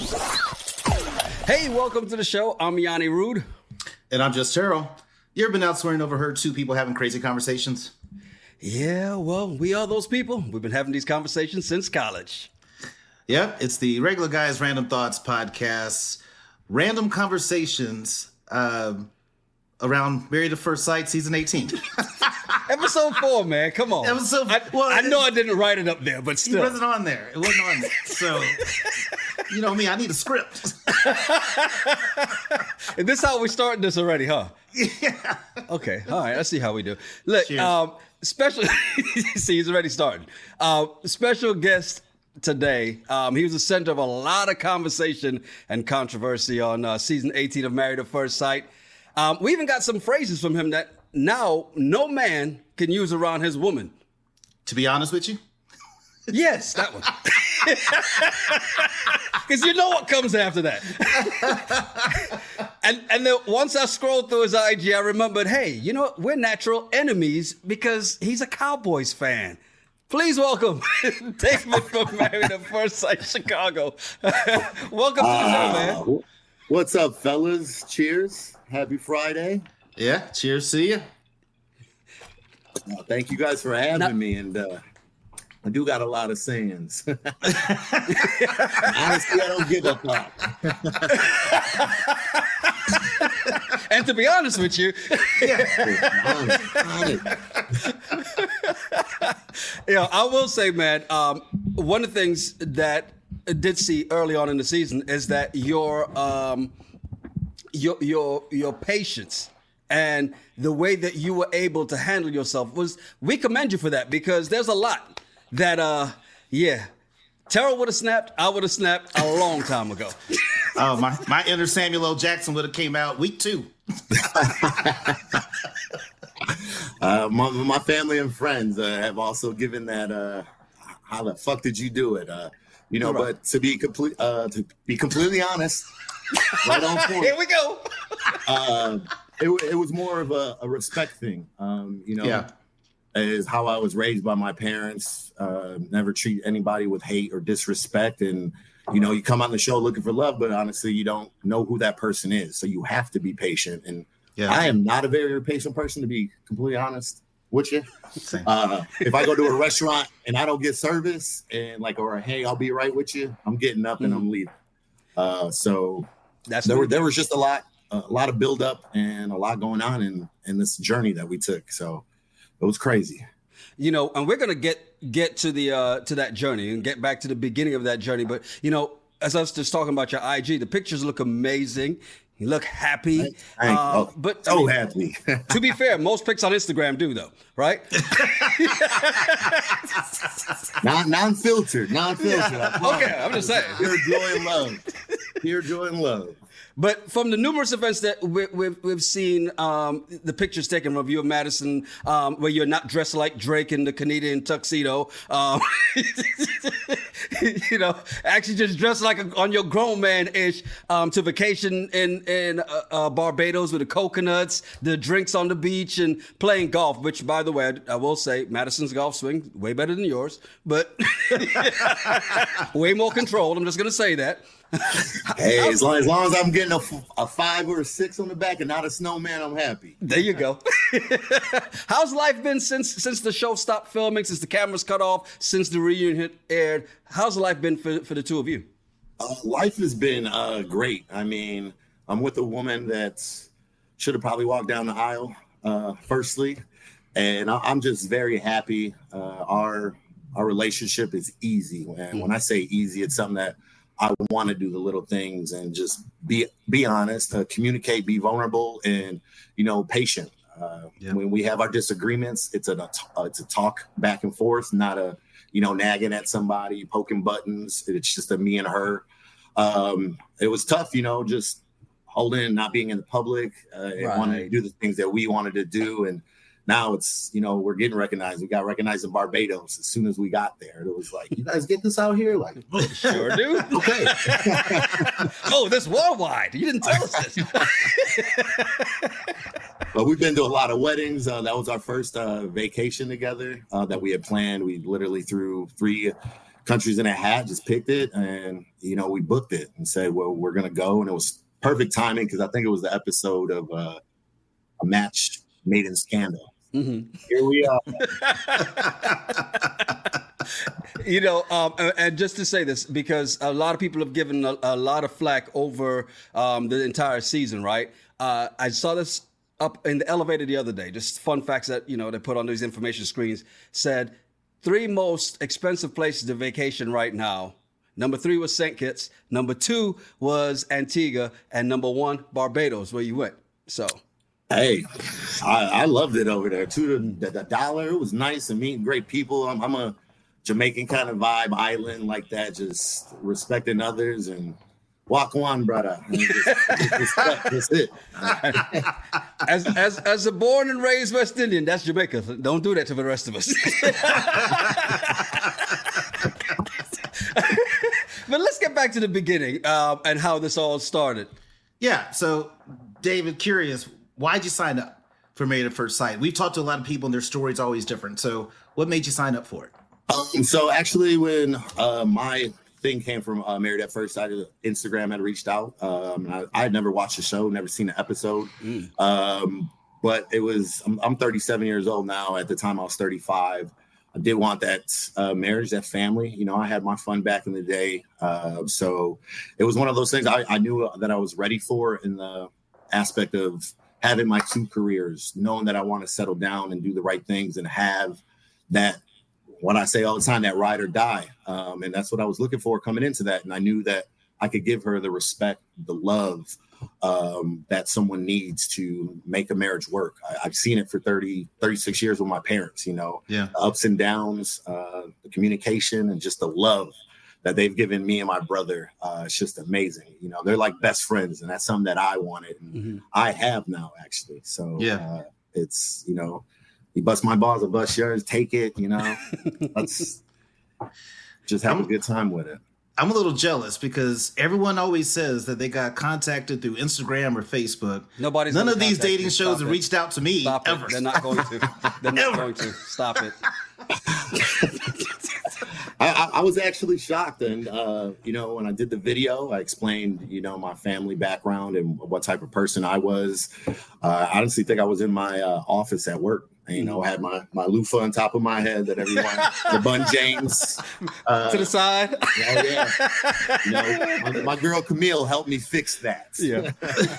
Hey, welcome to the show. I'm Yanni Rude. And I'm Just Terrell. You ever been out somewhere and overheard two people having crazy conversations? Yeah, well, we are those people. We've been having these conversations since college. Yep, it's the Regular Guys Random Thoughts podcast. Random conversations around Married at First Sight, season 18. Episode 4, man. Come on. I know I didn't write it up there, but still. It wasn't on there. It wasn't on there. So, you know me, I need a script. And this how we starting this already, huh? Yeah. Okay. All right. Let's see how we do. Look, Cheers. special. See, he's already started. Special guest today. He was the center of a lot of conversation and controversy on season 18 of Married at First Sight. We even got some phrases from him that now no man can use around his woman. To be honest with you? Yes, that one. Because you know what comes after that. and then once I scrolled through his IG, I remembered, hey, you know what? We're natural enemies because he's a Cowboys fan. Please welcome David from Married at First Sight Chicago. Welcome to the show, man. What's up, fellas? Cheers. Happy Friday. Yeah, cheers to you. Thank you guys for having me. And I do got a lot of sayings. Honestly, I don't give a fuck. And to be honest with you, I will say, man, one of the things that I did see early on in the season is that your patience and the way that you were able to handle yourself we commend you for that, because there's a lot that, Terrell would have snapped, I would have snapped a long time ago. Oh, my inner Samuel L. Jackson would have came out week 2. My family and friends have also given that, how the fuck did you do it? Right. But to be completely honest, right on point. Here we go. It was more of a respect thing, is how I was raised by my parents. Never treat anybody with hate or disrespect. And, you come on the show looking for love, but honestly, you don't know who that person is. So you have to be patient. And I am not a very patient person, to be completely honest with you. If I go to a restaurant and I don't get service or hey, I'll be right with you, I'm getting up and I'm leaving. So there was just a lot of buildup and a lot going on in this journey that we took. So it was crazy. And we're going to get to the to that journey and get back to the beginning of that journey. But, as I was just talking about your IG, the pictures look amazing. You look happy. Happy. To be fair, most pics on Instagram do, though, right? Non-filtered. Okay, I'm just saying. Pure joy and love. Pure joy and love. But from the numerous events that we've seen, the pictures taken of you and Madison, where you're not dressed like Drake in the Canadian tuxedo, actually just dressed like on your grown man-ish, to vacation in Barbados with the coconuts, the drinks on the beach, and playing golf, which, by the way, I will say, Madison's golf swing, way better than yours, but way more controlled. I'm just going to say that. Hey, as long as I'm getting a 5 or a 6 on the back and not a snowman, I'm happy. There you go. How's life been since the show stopped filming, since the cameras cut off, since the reunion aired? How's life been for the two of you? Life has been great. I mean, I'm with a woman that should have probably walked down the aisle, firstly, and I'm just very happy. Our relationship is easy, and when I say easy, it's something that I want to do the little things and just be honest, communicate, be vulnerable, and patient. When we have our disagreements, it's a talk back and forth, not a nagging at somebody, poking buttons. It's just a me and her. It was tough, just holding, not being in the public, and wanting to do the things that we wanted to do. And now it's, we're getting recognized. We got recognized in Barbados as soon as we got there. It was like, you guys get this out here? Like, sure do. Okay. Oh, this worldwide. You didn't tell us this. But we've been to a lot of weddings. That was our first vacation together that we had planned. We literally threw 3 countries in a hat, just picked it, and we booked it and said, well, we're gonna go, and it was perfect timing because I think it was the episode of a match made in scandal. Mm-hmm. Here we are. And just to say this, because a lot of people have given a lot of flack over the entire season, right? I saw this up in the elevator the other day, just fun facts that, they put on these information screens, said 3 most expensive places to vacation right now. Number 3 was St. Kitts. Number 2 was Antigua. And number 1, Barbados, where you went. So... Hey, I loved it over there too. The dollar, it was nice and meeting great people. I'm a Jamaican kind of vibe island like that, just respecting others and walk on, brother. That's it. As a born and raised West Indian, that's Jamaica. Don't do that to the rest of us. But let's get back to the beginning and how this all started. Yeah. So, David, curious. Why'd you sign up for Married at First Sight? We've talked to a lot of people and their story's always different. So what made you sign up for it? So actually when my thing came from Married at First Sight, Instagram had reached out. I had never watched the show, never seen an episode. But it was, I'm 37 years old now. At the time I was 35. I did want that marriage, that family. I had my fun back in the day. So it was one of those things I knew that I was ready for in the aspect of having my 2 careers, knowing that I want to settle down and do the right things and have that, what I say all the time, that ride or die. And that's what I was looking for coming into that. And I knew that I could give her the respect, the love that someone needs to make a marriage work. I've seen it for 36 years with my parents, the ups and downs, the communication and just the love that they've given me and my brother. It's just amazing. They're like best friends, and that's something that I wanted. And I have now, actually. So it's, you bust my balls, I bust yours, take it, let's just have a good time with it. I'm a little jealous because everyone always says that they got contacted through Instagram or Facebook. None of these dating shows have reached out to me ever. They're not going to. They're not going to. Stop it. I was actually shocked. And, when I did the video, I explained, my family background and what type of person I was. I honestly think I was in my office at work. I had my loofah on top of my head that everyone, the Bun James. To the side. Oh, yeah. My girl Camille helped me fix that. Yeah.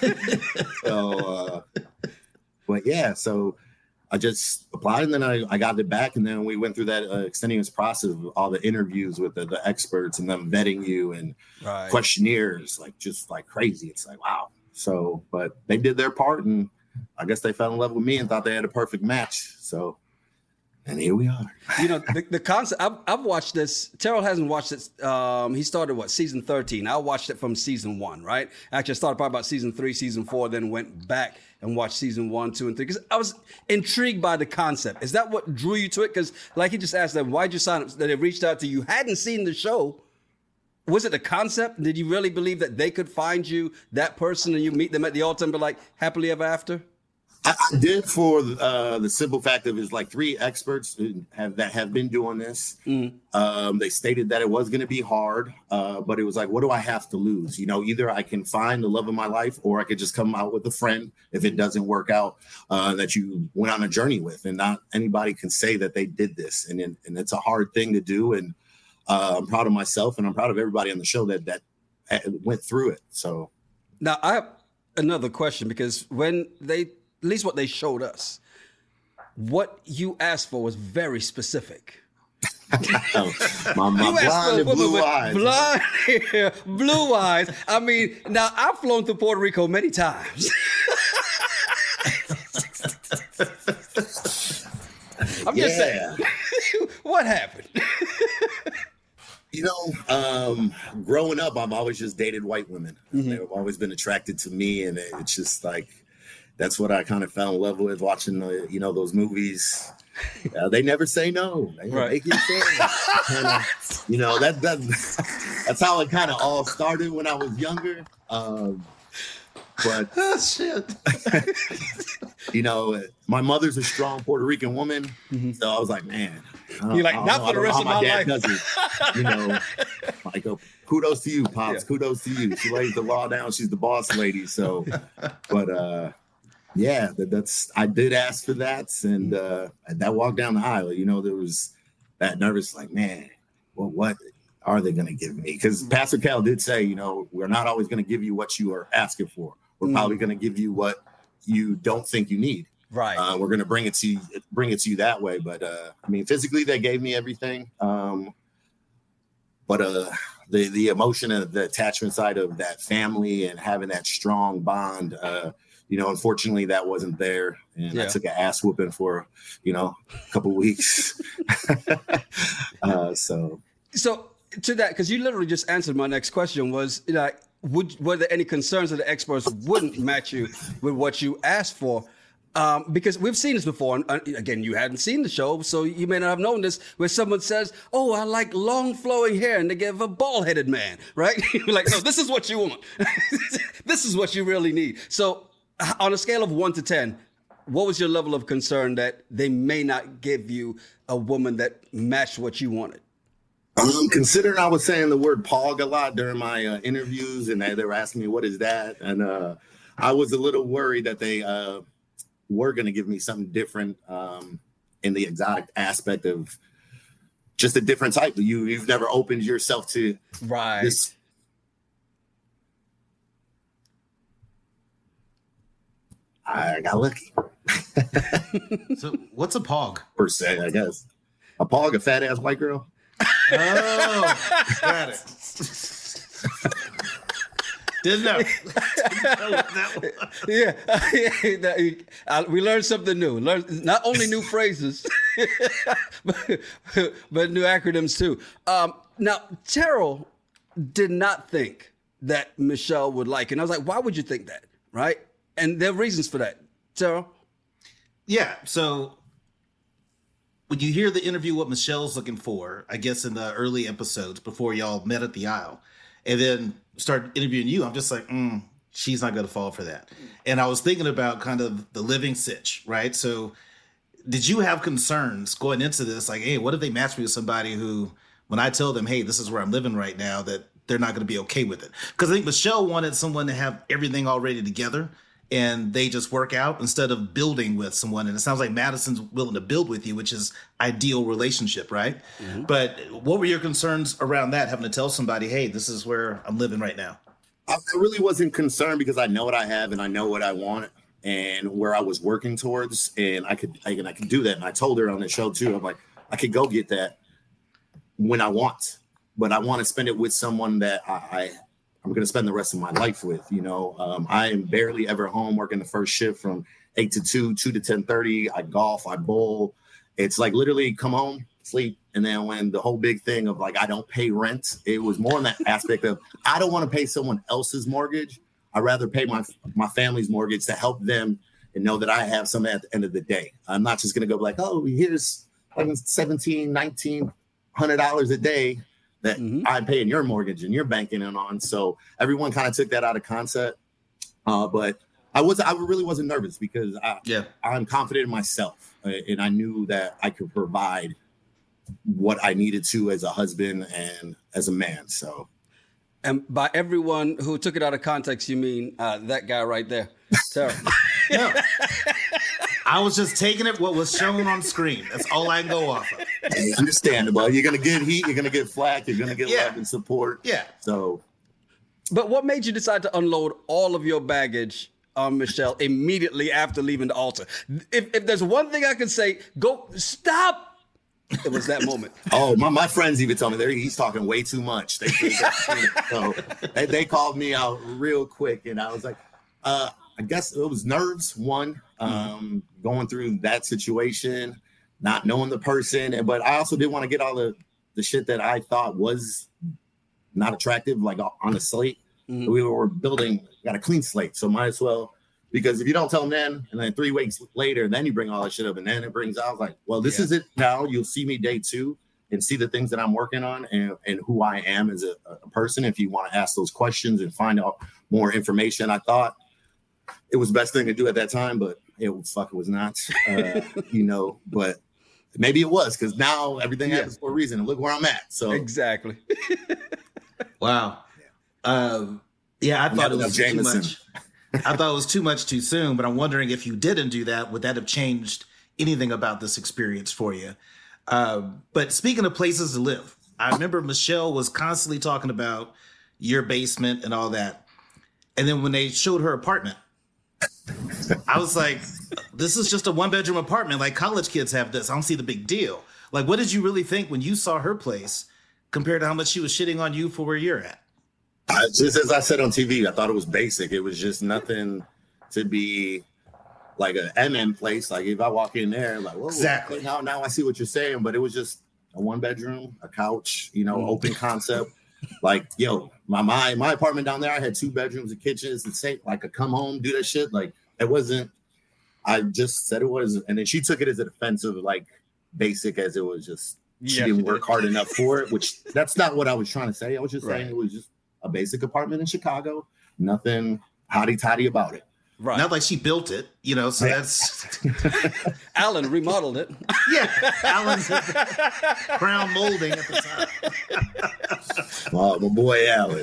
So I just applied, and then I got it back, and then we went through that extenuous process of all the interviews with the experts and them vetting you and questionnaires, just like crazy. It's like, wow. So, but they did their part, and I guess they fell in love with me and thought they had a perfect match. So, and here we are. The concept, I've watched this. Terrell hasn't watched it. He started, season 13. I watched it from season 1, right? Actually, I started probably about season 3, season 4, then went back and watched season 1, 2, and 3. Because I was intrigued by the concept. Is that what drew you to it? Because like he just asked them, why'd you sign up? That they reached out to you, hadn't seen the show. Was it the concept? Did you really believe that they could find you, that person, and you meet them at the altar and be like, happily ever after? I did, for the simple fact of it's like 3 experts that have been doing this. They stated that it was going to be hard, but it was like, what do I have to lose? Either I can find the love of my life, or I could just come out with a friend if it doesn't work out, that you went on a journey with, and not anybody can say that they did this. And it's a hard thing to do. And I'm proud of myself, and I'm proud of everybody on the show that went through it. So now I have another question, because when at least what they showed us, what you asked for was very specific. my blonde and blue eyes. Blonde hair, blue eyes. I mean, now I've flown through Puerto Rico many times. I'm just saying. What happened? Growing up, I've always just dated white women. They've always been attracted to me, and it's just like, that's what I kind of fell in love with watching, those movies. They never say no. They make you say that's how it kind of all started when I was younger. But shit. My mother's a strong Puerto Rican woman, so I was like, man, You're like, not for the rest of my life. Does it. You know, like, kudos to you, Pops. Yeah. Kudos to you. She lays the law down. She's the boss lady. So, but yeah, that's I did ask for that, and that walk down the aisle, you know, there was that nervous, like, man, well, what are they going to give me? Because Pastor Cal did say, you know, we're not always going to give you what you are asking for. We're probably going to give you what you don't think you need. Right. We're going to bring it to you that way. But I mean, physically, they gave me everything. But the emotion and the attachment side of that family and having that strong bond, you know, unfortunately, that wasn't there, and I took an ass whooping for, you know, a couple weeks. So to that, because you literally just answered my next question, was, you know, were there any concerns that the experts wouldn't match you with what you asked for? Because we've seen this before, and again, you hadn't seen the show, so you may not have known this, where someone says, oh, I like long flowing hair, and they give a bald-headed man, right? You're like, no, this is what you want. This is what you really need. So on a scale of 1 to 10, what was your level of concern that they may not give you a woman that matched what you wanted? Considering I was saying the word pog a lot during my interviews, and they were asking me, what is that? And I was a little worried that they were going to give me something different in the exotic aspect of just a different type. You've never opened yourself to this. I got lucky. So what's a pog? Per se, I guess. A pog, a fat ass white girl. Oh, got it. Didn't know. We learned something new. Learned not only new phrases, but new acronyms too. Now, Terrell did not think that Michelle would like it. And I was like, why would you think that? Right? And there are reasons for that. Terrell? Yeah. So when you hear the interview, what Michelle's looking for, I guess in the early episodes before y'all met at the aisle, and then start interviewing you, I'm just like, she's not going to fall for that. And I was thinking about kind of the living sitch, right? So did you have concerns going into this? Like, hey, what if they match me with somebody who, when I tell them, hey, this is where I'm living right now, that they're not going to be okay with it? Because I think Michelle wanted someone to have everything already together, and they just work out instead of building with someone. And it sounds like Madison's willing to build with you, which is ideal relationship, right? Mm-hmm. But what were your concerns around that, having to tell somebody, hey, this is where I'm living right now? I really wasn't concerned because I know what I have and I know what I want and where I was working towards, and I could do that. And I told her on the show too, I'm like, I could go get that when I want, but I want to spend it with someone that I'm going to spend the rest of my life with. You know, I am barely ever home working the first shift from 8 to 2 to 10:30. I golf, I bowl. It's like literally come home, sleep. And then when the whole big thing of like, I don't pay rent, it was more in that aspect of, I don't want to pay someone else's mortgage. I'd rather pay my family's mortgage to help them and know that I have something at the end of the day. I'm not just going to go like, oh, here's like $1,700, $1,900 a day that I'm paying your mortgage and you're banking in on. So everyone kind of took that out of concept. But I really wasn't nervous because I'm confident in myself, and I knew that I could provide what I needed to as a husband and as a man. So, and by everyone who took it out of context, you mean that guy right there, Terrell? No. I was just taking it what was shown on screen. That's all I can go off of. Hey, understandable. You're gonna get heat. You're gonna get flack. You're gonna get love and support. Yeah. So, but what made you decide to unload all of your baggage on Michelle immediately after leaving the altar? If there's one thing I could say, go stop. It was that moment. Oh, my friends even told me he's talking way too much. They called me out real quick, and I was like, I guess it was nerves. One, going through that situation, not knowing the person, but I also didn't want to get all the shit that I thought was not attractive, like on the slate. Mm-hmm. We were got a clean slate, so might as well. Because if you don't tell them then, and then 3 weeks later, then you bring all that shit up, and then it brings out like, well, this is it now. You'll see me day 2 and see the things that I'm working on and who I am as a person. If you want to ask those questions and find out more information, I thought it was the best thing to do at that time, but it was not, you know. But maybe it was, because now everything happens for a reason. And look where I'm at. So exactly. Wow. Yeah, I thought it was too much. I thought it was too much too soon, but I'm wondering if you didn't do that, would that have changed anything about this experience for you? But speaking of places to live, I remember Michelle was constantly talking about your basement and all that. And then when they showed her apartment, I was like, this is just a 1-bedroom apartment. Like college kids have this. I don't see the big deal. Like, what did you really think when you saw her place compared to how much she was shitting on you for where you're at? Just as I said on TV, I thought it was basic. It was just nothing to be like an MM place. Like if I walk in there, like, whoa, exactly. Now I see what you're saying, but it was just a 1-bedroom, a couch, open concept. Like, yo, my apartment down there, I had 2 bedrooms, a kitchen, it's the same. Like a come home, do that shit. Like it wasn't. I just said it was, and then she took it as a defensive, like basic, as it was just she didn't work hard enough for it. Which that's not what I was trying to say. I was just saying it was just a basic apartment in Chicago. Nothing hotty-totty about it. Right. Not like she built it, so that's... Alan remodeled it. Yeah, Alan's crown molding at the time. Oh, my boy Alan.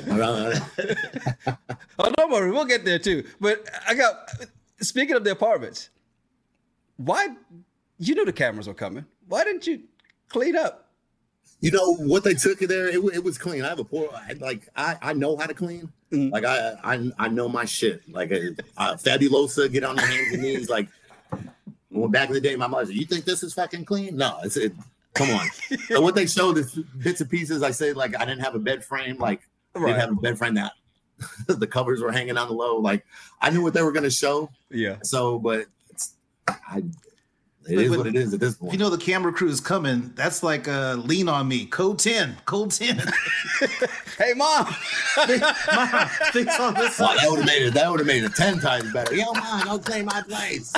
Oh, don't worry, we'll get there too. But speaking of the apartments, why, you knew the cameras were coming. Why didn't you clean up? What they took in there, it was clean. I have a poor, I know how to clean. Mm-hmm. Like I know my shit. Like Fabulosa, get on your hands and knees. Like back in the day, my mother said, "You think this is fucking clean?" No, come on. So what they showed is bits and pieces. I said like I didn't have a bed frame. Like I didn't have a bed frame that the covers were hanging on the low. Like I knew what they were gonna show. Yeah. So, but it is what it is at this point. If the camera crew is coming, that's like lean on me. Code 10. Hey, Mom. Mom, fix on this side. That would have made it 10 times better. Yo, Mom, don't clean my place.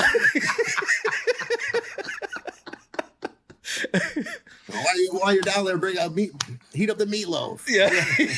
While you're down there, bring up heat up the meatloaf. Yeah.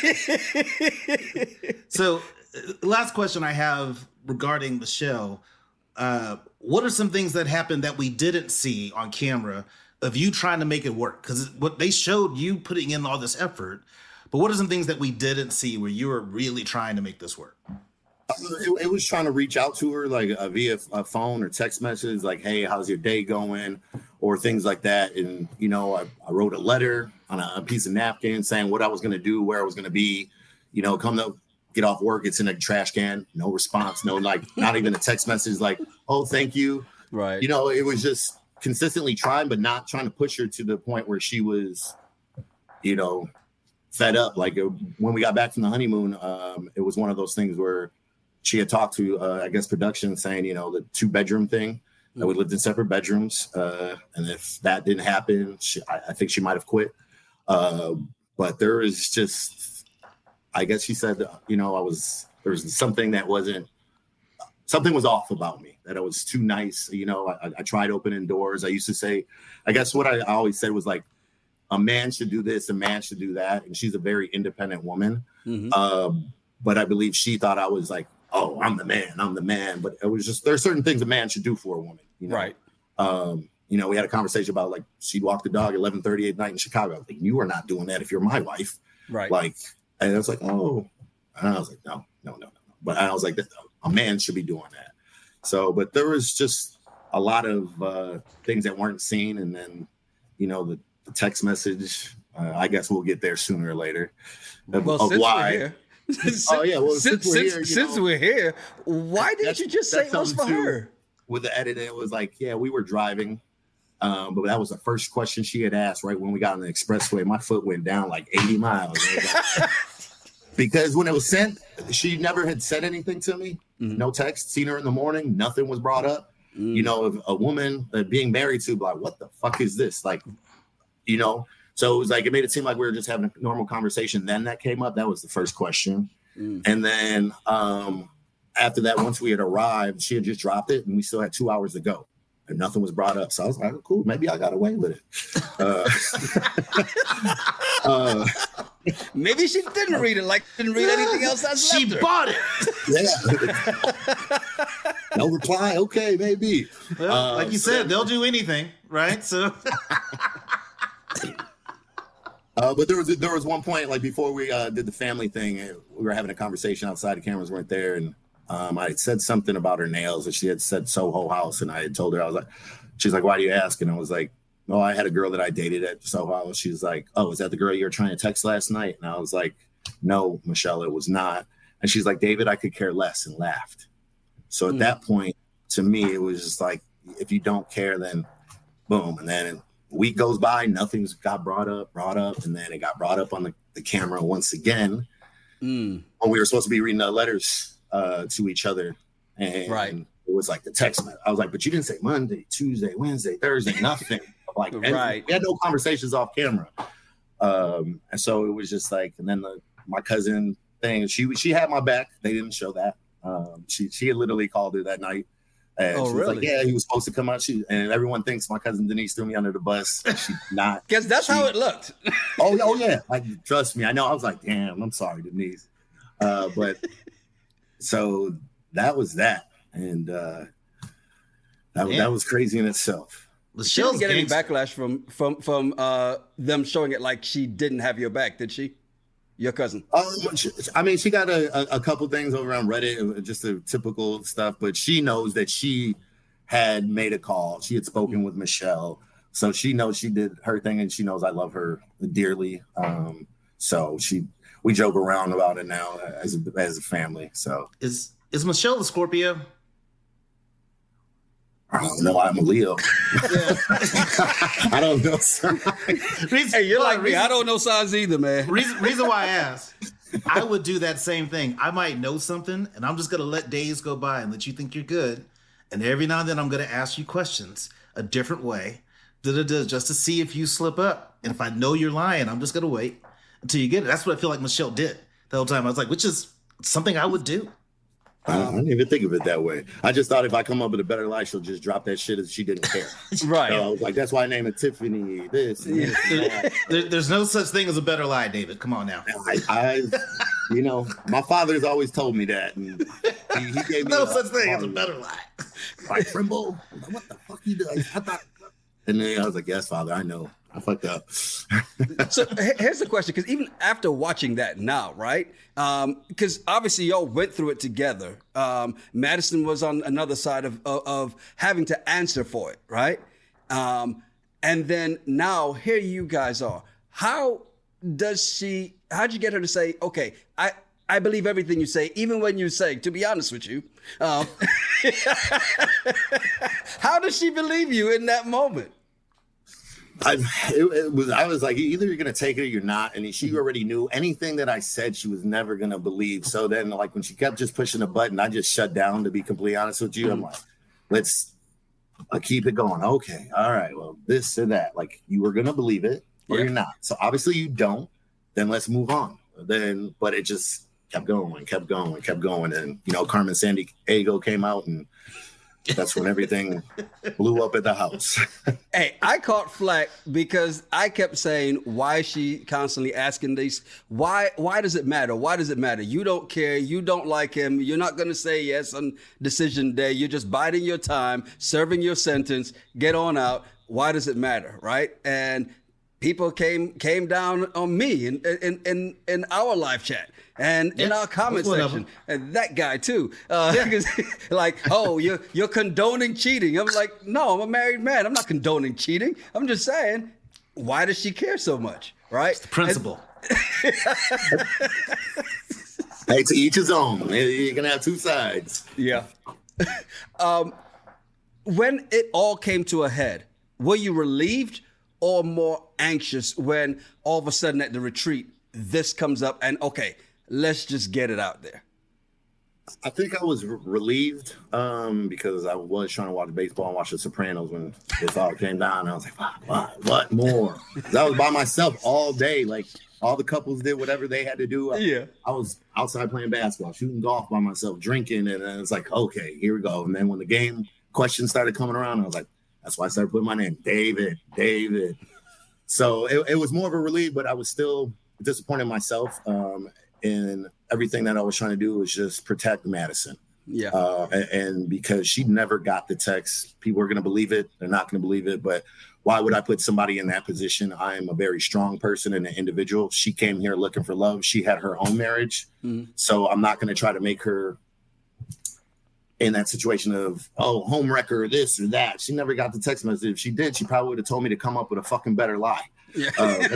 So, last question I have regarding Michelle. What are some things that happened that we didn't see on camera of you trying to make it work? Because what they showed you putting in all this effort, but what are some things that we didn't see where you were really trying to make this work? It was trying to reach out to her like via a phone or text message, like, "Hey, how's your day going?" or things like that. And I wrote a letter on a piece of napkin saying what I was going to do, where I was going to be. Come to get off work, it's in a trash can. No response. No, like not even a text message. Like, "Oh, thank you." Right. It was just consistently trying, but not trying to push her to the point where she was, fed up. Like when we got back from the honeymoon, it was one of those things where she had talked to, I guess, production saying, the 2-bedroom thing, that we lived in separate bedrooms. And if that didn't happen, I think she might have quit. But there is just, I guess she said, there was something something was off about me, that I was too nice. I tried opening doors. I used to say, I guess what I always said was like, a man should do this, a man should do that. And she's a very independent woman. Mm-hmm. But I believe she thought I was like, "Oh, I'm the man. But it was just, there's certain things a man should do for a woman. Right. We had a conversation about like, she'd walk the dog 11:30 at night in Chicago. I was like, "You are not doing that if you're my wife." Right. Like, and I was like, "Oh," and I was like, no. But I was like, a man should be doing that. So, but there was just a lot of things that weren't seen. And then, the text message, I guess we'll get there sooner or later. Well, of since why. We're here. Oh, yeah. Well, since we're here, why didn't you just say it was for her? With the edit, it was like, yeah, we were driving. But that was the first question she had asked right when we got on the expressway. My foot went down like 80 miles. Because when it was sent, she never had said anything to me. Mm-hmm. No text. Seen her in the morning. Nothing was brought up. Mm-hmm. If a woman being married to, like, what the fuck is this? Like, so it was like, it made it seem like we were just having a normal conversation. Then that came up. That was the first question. Mm. And then after that, once we had arrived, she had just dropped it and we still had 2 hours to go. and nothing was brought up. So I was like, oh, cool, maybe I got away with it. Maybe she didn't read it, like didn't read anything else that's She left her. bought it. Yeah. No reply. Okay, maybe. Well, like you said, they'll do anything, right? So, but there was one point, like before we did the family thing, we were having a conversation outside. The cameras weren't there, and I had said something about her nails, and she had said Soho House, and I had told her, I was like, she's like, why do you ask? And I was like, oh, I had a girl that I dated at Soho House. She was like, oh, is that the girl you were trying to text last night? And I was like, no, Michelle, it was not. And she's like, David, I could care less, and laughed. So at that point, to me, it was just like, if you don't care, then boom. And then a week goes by, nothing's got brought up. And then it got brought up on the camera once again when we were supposed to be reading the letters to each other. And it was like the text. I was like, but you didn't say Monday, Tuesday, Wednesday, Thursday, nothing. Like, we had no conversations off camera. And so it was just like, and then my cousin thing, she had my back. They didn't show that. She had literally called her that night. And she was like, yeah, he was supposed to come out. And everyone thinks my cousin Denise threw me under the bus. She's not. Because that's how it looked. oh, yeah. Like, trust me. I know. I was like, damn, I'm sorry, Denise. But so that was that. And that was crazy in itself. She didn't get any backlash from them showing it like she didn't have your back, did she? Your cousin? I mean, she got a couple things over on Reddit, just the typical stuff, but she knows that she had made a call. She had spoken with Michelle. So she knows she did her thing, and she knows I love her dearly. So we joke around about it now as a family. So is Michelle a Scorpio? I don't know. I'm a Leo. I don't know. Hey, you're like me. I don't know signs either, man. Reason why I ask, I would do that same thing. I might know something, and I'm just going to let days go by and let you think you're good. And every now and then I'm going to ask you questions a different way, just to see if you slip up. And if I know you're lying, I'm just going to wait until you get it. That's what I feel like Michelle did the whole time. I was like, which is something I would do. I didn't even think of it that way. I just thought if I come up with a better lie, she'll just drop that shit as she didn't care. Right. So I was like, that's why I named it Tiffany. This. And this and There's no such thing as a better lie, David. Come on now. I my father's always told me that, and he gave me no such thing as a better lie. Like Trimble, what the fuck you doing? I thought, and then I was like, yes, Father, I know. I fucked up. So here's the question, because even after watching that now, right? Because obviously y'all went through it together. Madison was on another side of having to answer for it, right? And then now here you guys are. How'd you get her to say, okay, I believe everything you say, even when you say, to be honest with you, how does she believe you in that moment? I was like, either you're gonna take it or you're not, and she already knew anything that I said she was never gonna believe. So then, like, when she kept just pushing a button, I just shut down. To be completely honest with you, I'm like, let's keep it going. Okay, all right, well, this or that. Like, you were gonna believe it or you're not. So obviously you don't. Then let's move on. But it just kept going, and Carmen Sandiego came out, and that's when everything blew up at the house. Hey, I caught flack because I kept saying, why is she constantly asking these? Why does it matter? Why does it matter? You don't care. You don't like him. You're not going to say yes on decision day. You're just biding your time, serving your sentence, get on out. Why does it matter? Right. And people came down on me in our live chat and in our comment section, and that guy too. Like, oh, you're condoning cheating. I'm like, no, I'm a married man. I'm not condoning cheating. I'm just saying, why does she care so much? Right? It's the principle. Hey, to each his own. You're gonna have two sides. Yeah. When it all came to a head, were you relieved or more anxious when all of a sudden at the retreat, this comes up and, okay, let's just get it out there? I think I was relieved because I was trying to watch baseball and watch The Sopranos when this all came down. And I was like, what more? I was by myself all day. Like, all the couples did whatever they had to do. I was outside playing basketball, shooting golf by myself, drinking. And then it's like, okay, here we go. And then when the game questions started coming around, I was like, That's why I started putting my name, David. So it was more of a relief, but I was still disappointed in myself. And everything that I was trying to do was just protect Madison. Yeah. And because she never got the text, people are going to believe it. They're not going to believe it. But why would I put somebody in that position? I am a very strong person and an individual. She came here looking for love. She had her own marriage. Mm-hmm. So I'm not going to try to make her in that situation of, home wrecker, this or that. She never got the text message. If she did, she probably would have told me to come up with a fucking better lie. Yeah.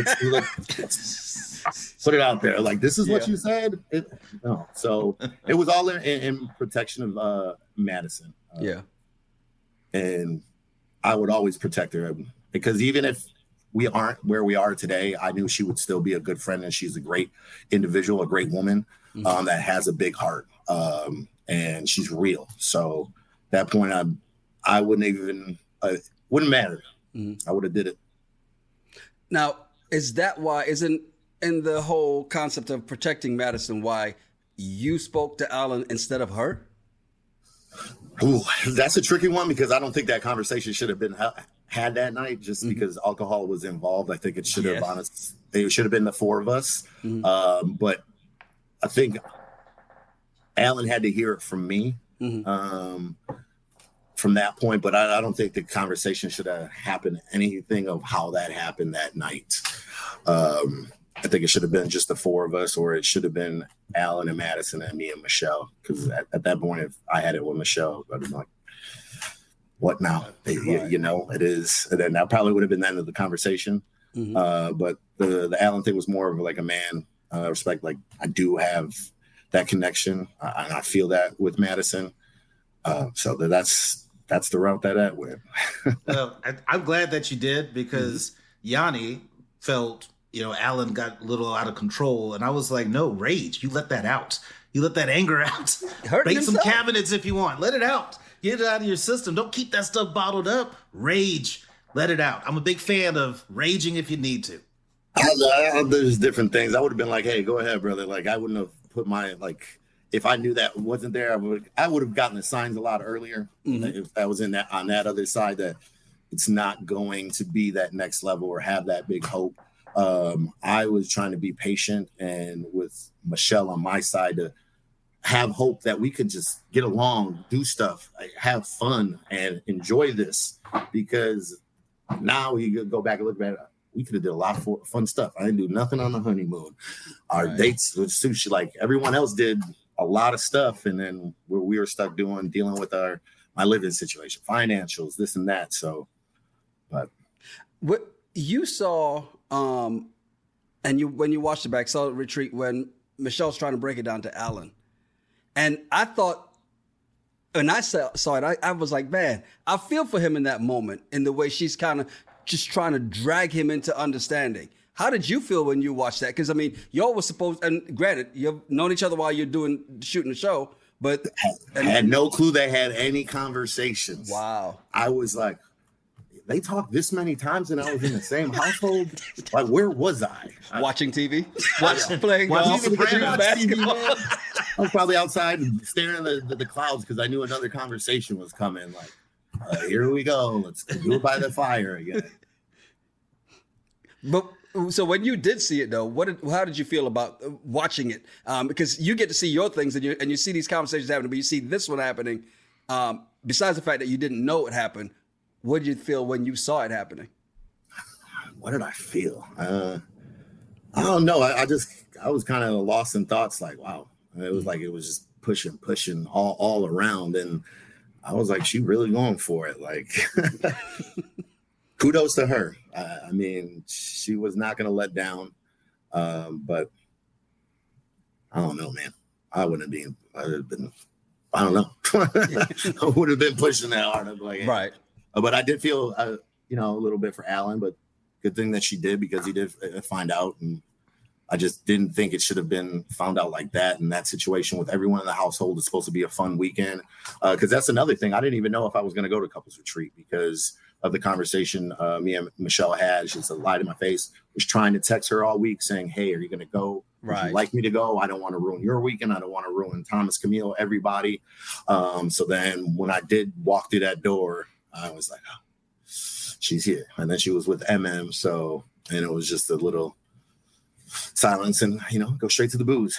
Let's put it out there. Like, this is what you said. No. So it was all in protection of Madison. And I would always protect her, because even if we aren't where we are today, I knew she would still be a good friend, and she's a great individual, a great woman that has a big heart, and she's real. So at that point, I wouldn't even wouldn't matter. I would have did it. Now, is that why? Isn't in the whole concept of protecting Madison why you spoke to Alan instead of her? Ooh, that's a tricky one, because I don't think that conversation should have been had that night, just because alcohol was involved. I think it should have it should have been the four of us. But I think Alan had to hear it from me from that point. But I don't think the conversation should have happened, anything of how that happened that night. I think it should have been just the four of us, or it should have been Alan and Madison and me and Michelle. Because at that point, if I had it with Michelle, I'd be like, what now? You know, it is. And then that probably would have been the end of the conversation. But the Alan thing was more of like a man respect. Like, I do have that connection. I feel that with Madison. So that's the route that I went. Well, I'm glad that you did, because Yanni felt, Alan got a little out of control. And I was like, no, rage. You let that out. You let that anger out. Break some cabinets if you want. Let it out. Get it out of your system. Don't keep that stuff bottled up. Rage. Let it out. I'm a big fan of raging if you need to. There's different things. I would have been like, hey, go ahead, brother. Like, I wouldn't have put my, like, if I knew that wasn't there, I would have gotten the signs a lot earlier. If I was on that other side, that it's not going to be that next level or have that big hope. I was trying to be patient, and with Michelle on my side, to have hope that we could just get along, do stuff, have fun, and enjoy this. Because now you could go back and look at it, we could have did a lot of fun stuff. I didn't do nothing on the honeymoon. Our dates with sushi, like everyone else did a lot of stuff, and then we were stuck dealing with my living situation, financials, this and that. So, but what you saw, and when you watched it back, saw the retreat when Michelle's trying to break it down to Alan, and I thought, and I saw it, I was like, man, I feel for him in that moment, in the way she's kind of just trying to drag him into understanding. How did you feel when you watched that? Because, I mean, y'all was supposed, and granted, you've known each other while you're shooting the show, but I had no clue they had any conversations. Wow. I was like, they talked this many times and I was in the same household. Like, where was I? Watching TV? Playing golf? Basketball? I was probably outside staring at the clouds, because I knew another conversation was coming. Like, here we go. Let's do it by the fire again. But so when you did see it, though, how did you feel about watching it? Because you get to see your things, and you see these conversations happening, but you see this one happening. Besides the fact that you didn't know it happened, what did you feel when you saw it happening? What did I feel? I don't know. I was kind of lost in thoughts. Like, wow, it was like it was just pushing all around, and I was like, she really going for it. Like, kudos to her. I mean, she was not going to let down. But I don't know, man. I would have been, I don't know. I would have been pushing that hard. I'd be like, hey. Right. But I did feel, a little bit for Alan, but good thing that she did, because he did find out. And I just didn't think it should have been found out like that in that situation with everyone in the household. It's supposed to be a fun weekend. Because that's another thing. I didn't even know if I was going to go to couples retreat, because of the conversation me and Michelle had. She said, lied in my face, was trying to text her all week saying, hey, are you going to go? Would you like me to go? I don't want to ruin your weekend. I don't want to ruin Thomas, Camille, everybody. So then when I did walk through that door, I was like, oh, she's here. And then she was with So, and it was just a little silence and, go straight to the booze.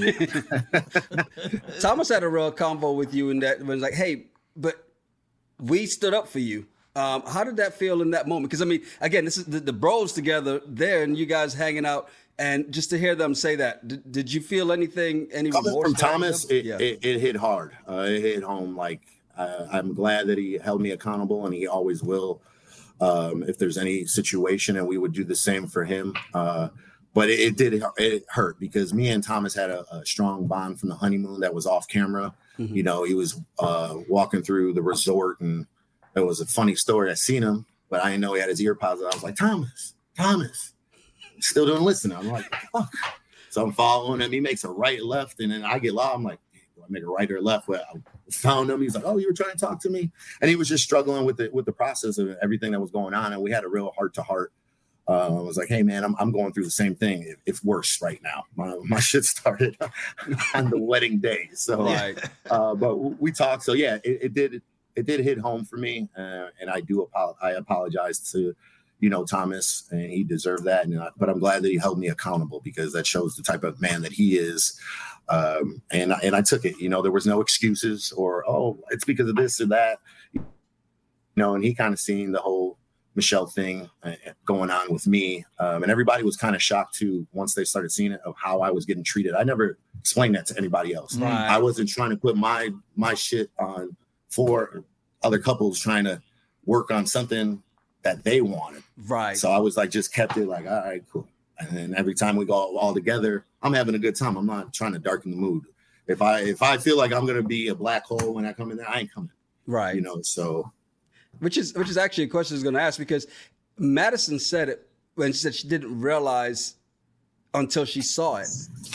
Thomas had a real convo with you in that when like, hey, but we stood up for you. How did that feel in that moment? Because, I mean, again, this is the bros together there and you guys hanging out. And just to hear them say that, did you feel any remorse from Thomas? It hit hard. It hit home. Like, I'm glad that he held me accountable, and he always will. If there's any situation, and we would do the same for him. But it hurt because me and Thomas had a strong bond from the honeymoon that was off camera. Mm-hmm. He was walking through the resort, and it was a funny story. I seen him, but I didn't know he had his ear pods. I was like, Thomas. Still don't listen. I'm like, fuck. So I'm following him. He makes a right, left, and then I get lost. I'm like, do I make a right or left? Well, I found him. He's like, oh, you were trying to talk to me, and he was just struggling with the process of everything that was going on, and we had a real heart to heart. I was like, hey man, I'm going through the same thing. If worse right now. My shit started on the wedding day. So, right. But we talked. So yeah, it did hit home for me, and I apologize to. Thomas, and he deserved that. But I'm glad that he held me accountable because that shows the type of man that he is. And I took it. There was no excuses or, oh, it's because of this or that. And he kind of seen the whole Michelle thing going on with me. And everybody was kind of shocked too once they started seeing it of how I was getting treated. I never explained that to anybody else. Right. I wasn't trying to put my shit on for other couples trying to work on something that they wanted. Right. So I was like, just kept it like, all right, cool. And then every time we go all together, I'm having a good time. I'm not trying to darken the mood. If I feel like I'm going to be a black hole when I come in there, I ain't coming. Right. So. Which is actually a question I was going to ask because Madison said it when she said she didn't realize until she saw it,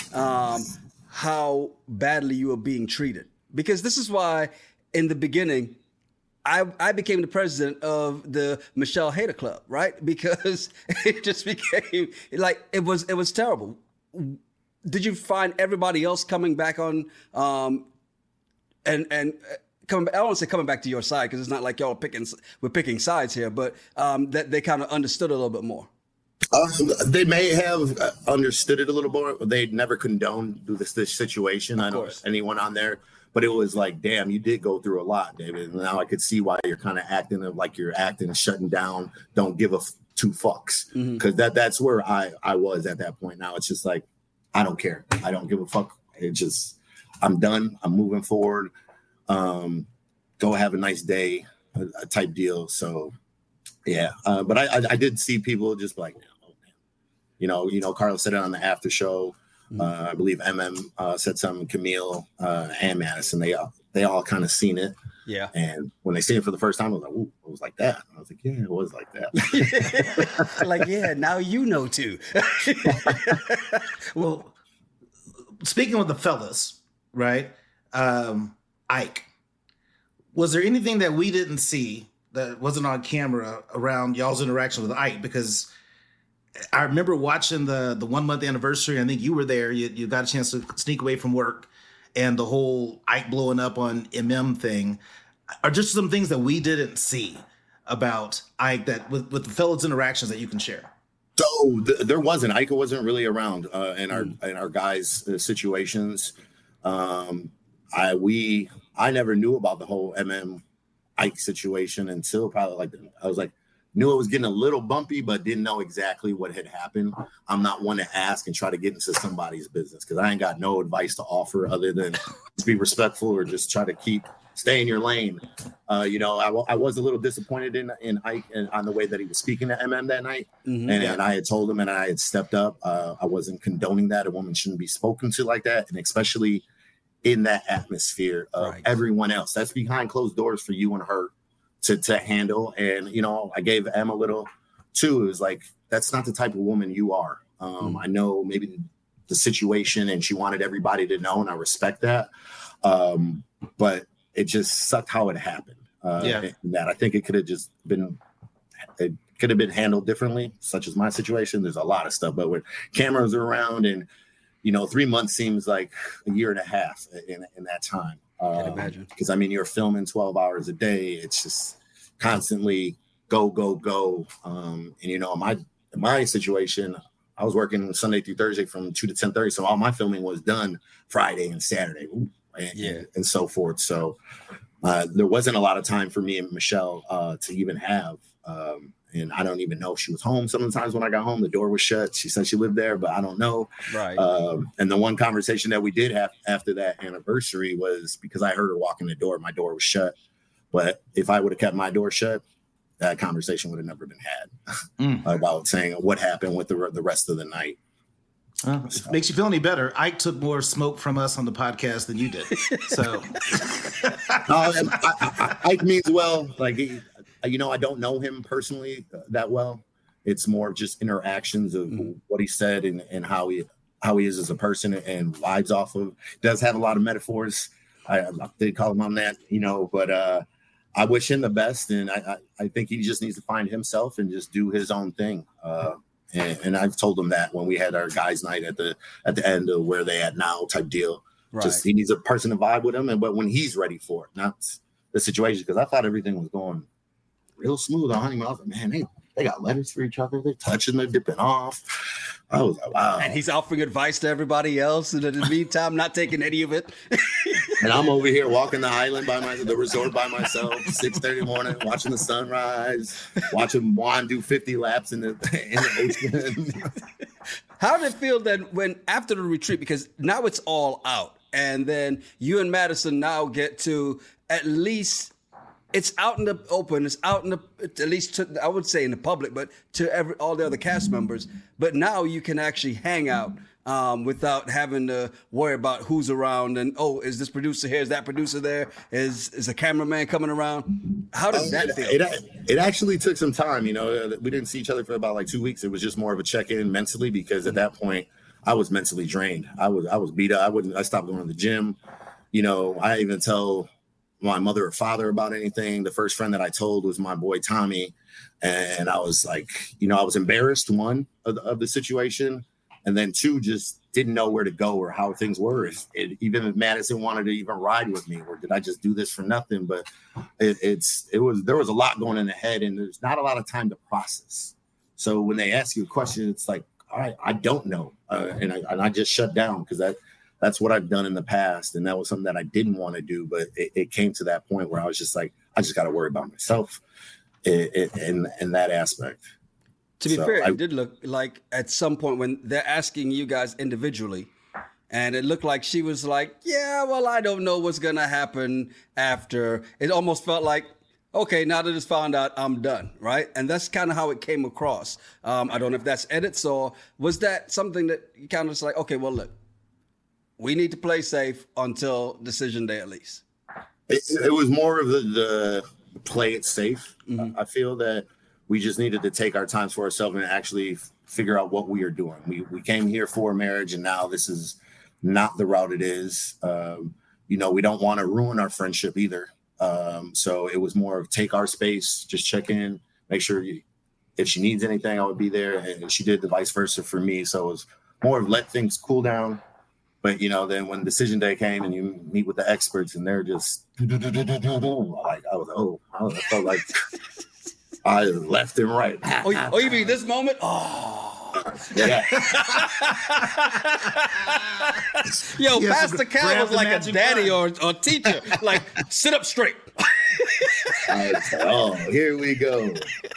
how badly you were being treated. Because this is why in the beginning, I became the president of the Michelle Hater Club, right? Because it just became like it was terrible. Did you find everybody else coming back on and coming? I don't want to say coming back to your side because it's not like y'all we're picking sides here, but that they kind of understood a little bit more. They may have understood it a little more. They never condoned this situation. I know anyone on there. But it was like, damn, you did go through a lot, David. And now I could see why you're kind of acting like you're acting, shutting down, don't give a two fucks. Because that's where I was at that point. Now it's just like, I don't care. I don't give a fuck. It's just, I'm done. I'm moving forward. Go have a nice day, a type deal. So, yeah. But I did see people just like, oh, man. Carlos said it on the after show. I believe said something, Camille and Madison, they all kind of seen it. Yeah. And when they seen it for the first time, I was like, ooh, it was like that. I was like, yeah, it was like that. Like, yeah, now you know too. Well, speaking with the fellas, right? Ike, was there anything that we didn't see that wasn't on camera around y'all's interaction with Ike? Because I remember watching the 1 month anniversary. I think you were there. You got a chance to sneak away from work, and the whole Ike blowing up on thing are just some things that we didn't see about Ike that with the fellas interactions that you can share. So there wasn't. Ike wasn't really around in our guys' situations. I never knew about the whole Ike situation until probably I was like. Knew it was getting a little bumpy, but didn't know exactly what had happened. I'm not one to ask and try to get into somebody's business because I ain't got no advice to offer other than just be respectful or just try to stay in your lane. I was a little disappointed in Ike and on the way that he was speaking to that night. Mm-hmm. And I had told him and I had stepped up. I wasn't condoning that. A woman shouldn't be spoken to like that. And especially in that atmosphere of everyone else. That's behind closed doors for you and her. To handle. And, I gave Em a little too. It was like, that's not the type of woman you are. I know maybe the situation and she wanted everybody to know, and I respect that. But it just sucked how it happened. That I think it could have been handled differently, such as my situation. There's a lot of stuff, but when cameras are around and, 3 months seems like a year and a half in that time. I can imagine. Because you're filming 12 hours a day. It's just constantly go, go, go. And you know, in my situation, I was working Sunday through Thursday from 2 to 10:30, so all my filming was done Friday and Saturday, and so forth. So there wasn't a lot of time for me and Michelle to even have. And I don't even know if she was home. Sometimes when I got home, the door was shut. She said she lived there, but I don't know. Right. And the one conversation that we did have after that anniversary was because I heard her walk in the door. My door was shut. But if I would have kept my door shut, that conversation would have never been had about saying what happened with the rest of the night. If it makes you feel any better, Ike took more smoke from us on the podcast than you did. So Ike means well. Like, you know, I don't know him personally that well. It's more just interactions of what he said and how he is as a person and vibes off of. Does have a lot of metaphors. I did call him on that, you know, but I wish him the best, and I think he just needs to find himself and just do his own thing. And I've told him that when we had our guys' night at the end of Where They At Now type deal. Right. Just he needs a person to vibe with him, but when he's ready for it, not the situation. Because I thought everything was going real smooth on honeymoon. I was like, man, they got letters for each other. They're touching, they're dipping off. I was like, wow. And he's offering advice to everybody else, and in the meantime, not taking any of it. And I'm over here walking the island the resort by myself, 6:30 morning, watching the sunrise, watching Juan do 50 laps in the ocean. How did it feel then when after the retreat? Because now it's all out, and then you and Madison now get to at least. It's out in the open. It's out in the, at least to, I would say in the public, but to all the other cast members. But now you can actually hang out without having to worry about who's around and, oh, is this producer here? Is that producer there? Is a cameraman coming around? How does that feel? It actually took some time. You know, we didn't see each other for about like 2 weeks. It was just more of a check-in mentally because at that point I was mentally drained. I was beat up. I stopped going to the gym. You know, I even tell my mother or father about anything. The first friend that I told was my boy Tommy, and I was like, you know, I was embarrassed, one, of the situation, and then two, just didn't know where to go or how things were. Even if Madison wanted to even ride with me, or did I just do this for nothing? But there was a lot going in the head, and there's not a lot of time to process. So when they ask you a question, it's like, all right, I don't know, and I just shut down because that's what I've done in the past. And that was something that I didn't want to do. But it came to that point where I was just like, I just got to worry about myself in that aspect. To be fair, it did look like at some point when they're asking you guys individually, and it looked like she was like, yeah, well, I don't know what's going to happen after. It almost felt like, okay, now that it's found out, I'm done, right? And that's kind of how it came across. I don't know if that's edits or was that something that you kind of just like, okay, well, look. We need to play safe until decision day, at least. It was more of the play it safe. Mm-hmm. I feel that we just needed to take our time for ourselves and actually figure out what we are doing. We came here for marriage, and now this is not the route it is. You know, we don't want to ruin our friendship either. So it was more of take our space, just check in, make sure if she needs anything, I would be there. And she did the vice versa for me. So it was more of let things cool down. But, you know, then when decision day came and you meet with the experts and they're just like, I felt like I left and right. Oh, you mean this moment? Oh, yeah. Yo, Pastor Cal was like a daddy or teacher. Like, sit up straight. Oh, here we go.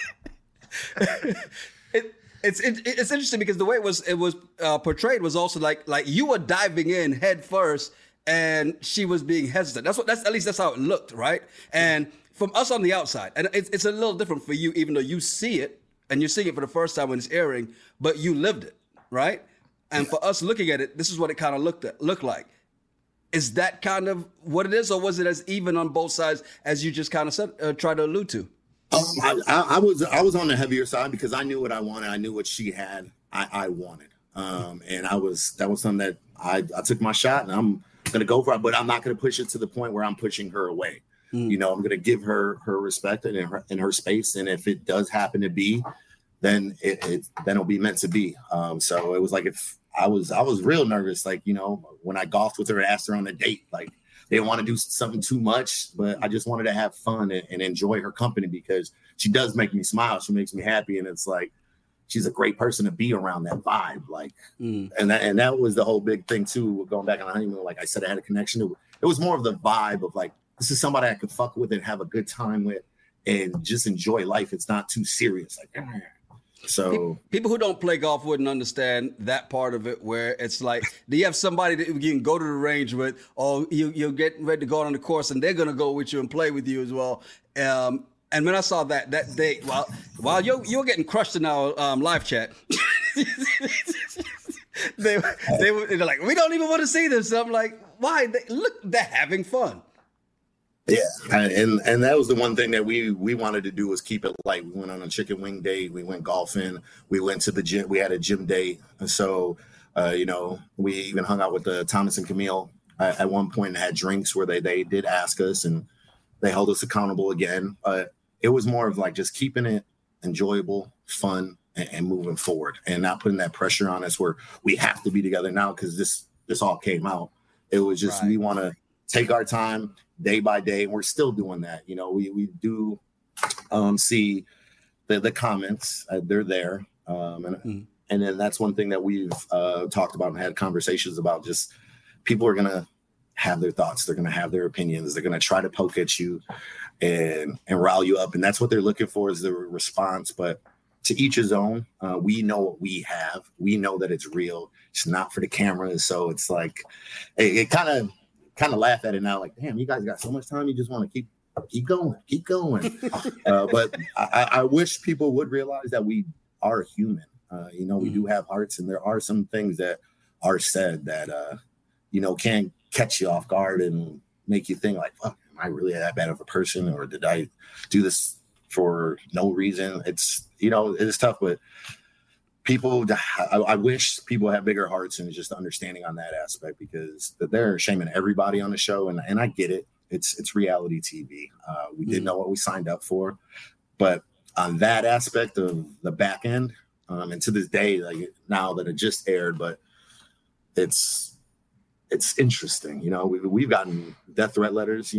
It's interesting because the way it was portrayed was also like you were diving in head first and she was being hesitant. At least that's how it looked, right? And from us on the outside, and it's a little different for you, even though you see it and you're seeing it for the first time when it's airing, but you lived it, right? And for us looking at it, this is what it kind of looked like. Is that kind of what it is, or was it as even on both sides as you just kind of said, tried to allude to? I was on the heavier side because I knew what I wanted. I knew what she had. I wanted, and that was something that I took my shot, and I'm gonna go for it. But I'm not gonna push it to the point where I'm pushing her away. You know, I'm gonna give her respect and her space. And if it does happen to be, then it'll be meant to be. So it was like if I was real nervous, like, you know, when I golfed with her, asked her on a date, like didn't want to do something too much, but I just wanted to have fun and enjoy her company because she does make me smile. She makes me happy. And it's like, she's a great person to be around, that vibe. Like, and that was the whole big thing too, going back on the honeymoon. Like I said, I had a connection. It was more of the vibe of like, this is somebody I could fuck with and have a good time with and just enjoy life. It's not too serious. Like, so people who don't play golf wouldn't understand that part of it, where it's like, do you have somebody that you can go to the range with, or you're getting ready to go out on the course and they're going to go with you and play with you as well. And when I saw that day, while you're getting crushed in our live chat, they're like, we don't even want to see this. So I'm like, why? They're having fun. Yeah, and that was the one thing that we wanted to do, was keep it light. We went on a chicken wing date. We went golfing. We went to the gym. We had a gym date. And so, we even hung out with Thomas and Camille at one point and had drinks where they did ask us, and they held us accountable again. It was more of like just keeping it enjoyable, fun, and moving forward, and not putting that pressure on us where we have to be together now because this all came out. It was just, we want to take our time day by day, and we're still doing that. We do see the comments. They're there. And then that's one thing that we've talked about and had conversations about. Just people are going to have their thoughts. They're going to have their opinions. They're going to try to poke at you and rile you up. And that's what they're looking for, is the response. But to each his own. We know what we have. We know that it's real. It's not for the cameras. So it's like, it kind of laugh at it now. Like, damn, you guys got so much time. You just want to keep going. But I wish people would realize that we are human. We do have hearts, and there are some things that are said that, can catch you off guard and make you think like, fuck, am I really that bad of a person? Or did I do this for no reason? It's, it's tough, but people, I wish people had bigger hearts and just understanding on that aspect, because they're shaming everybody on the show. And I get it. It's reality TV. We didn't know what we signed up for, but on that aspect of the back end, and to this day, like now that it just aired, but it's interesting. We've gotten death threat letters,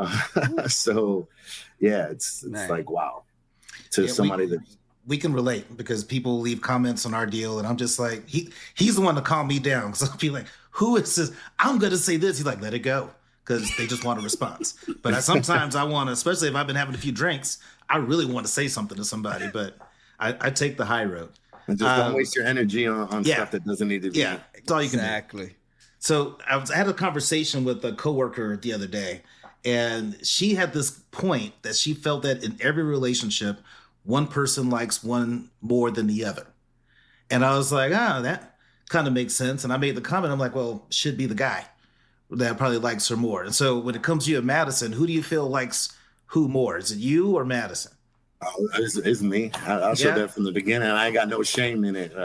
so yeah, it's like, wow, to somebody that we can relate, because people leave comments on our deal, and I'm just like, he's the one to calm me down. So I'll be like, who is this? I'm going to say this. He's like, let it go, because they just want a response. But sometimes I want to, especially if I've been having a few drinks, I really want to say something to somebody, but I take the high road. And just don't waste your energy on stuff that doesn't need to be. Yeah, it's all you can do. Exactly. So I had a conversation with a coworker the other day, and she had this point that she felt that in every relationship, one person likes one more than the other. And I was like, that kind of makes sense. And I made the comment, I'm like, well, should be the guy that probably likes her more. And so when it comes to you and Madison, who do you feel likes who more? Is it you or Madison? Oh, it's me. I said that from the beginning. I ain't got no shame in it.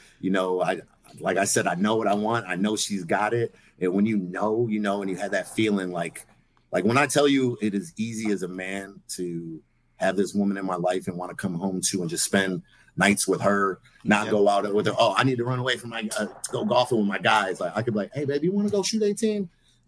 Like I said, I know what I want. I know she's got it. And when and you have that feeling, like when I tell you it is easy as a man to have this woman in my life and want to come home to and just spend nights with her, not go out with her. Oh, I need to run away from go golfing with my guys. Like I could be like, hey, baby, you want to go shoot 18?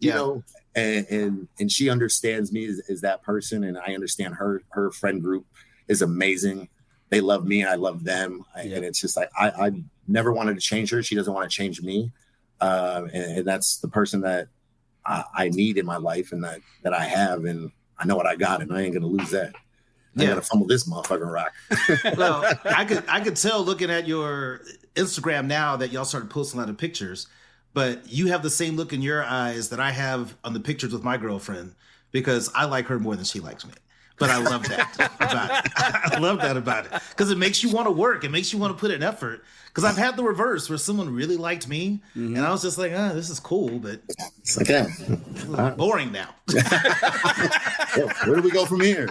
And she understands me as that person, and I understand her friend group is amazing. They love me, I love them. And it's just like, I never wanted to change her. She doesn't want to change me. And that's the person that I need in my life, and that I have, and I know what I got, and I ain't going to lose that. I gotta fumble this motherfucking rock. Well, I could tell looking at your Instagram now that y'all started posting a lot of pictures, but you have the same look in your eyes that I have on the pictures with my girlfriend, because I like her more than she likes me. But I love that about it. I love that about it, because it makes you want to work. It makes you want to put in effort. Because I've had the reverse where someone really liked me, and I was just like, this is cool, but it's like boring now. Where do we go from here?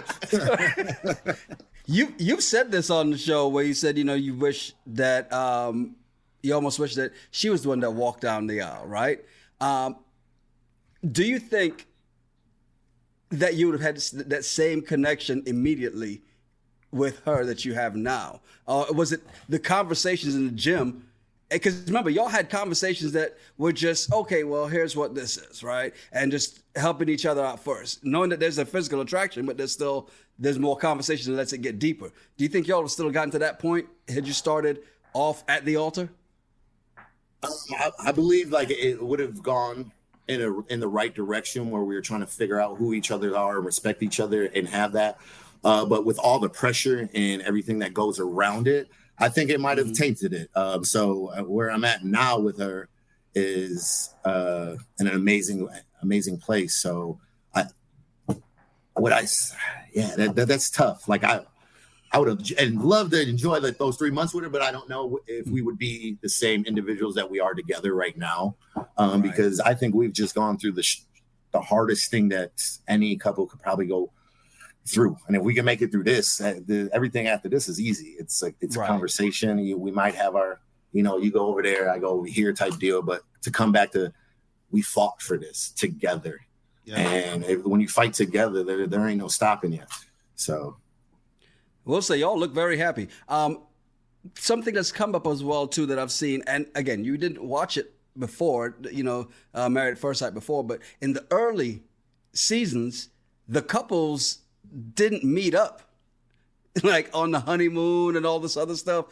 You've said this on the show where you said, you wish that you almost wish that she was the one that walked down the aisle, right? Do you think that you would have had that same connection immediately with her that you have now? Was it the conversations in the gym? Because remember, y'all had conversations that were just, okay, well, here's what this is, right? And just helping each other out first, knowing that there's a physical attraction, but there's more conversation that lets it get deeper. Do you think y'all have still gotten to that point? Had you started off at the altar? I believe like it would have gone in the right direction where we were trying to figure out who each other are and respect each other and have that. But with all the pressure and everything that goes around it, I think it might have tainted it. So where I'm at now with her is in an amazing place. So that's tough. Like I would have and loved to enjoy those 3 months with her, but I don't know if we would be the same individuals that we are together right now, because I think we've just gone through the hardest thing that any couple could probably go through. And if we can make it through this, everything after this is easy. It's like it's a conversation. We might have our, you go over there, I go over here type deal, but to come back to we fought for this together. Yeah. And when you fight together, there ain't no stopping you. So. We'll say y'all look very happy. Something that's come up as well, too, that I've seen, and again, you didn't watch it before, Married at First Sight before, but in the early seasons, the couples didn't meet up, like on the honeymoon and all this other stuff.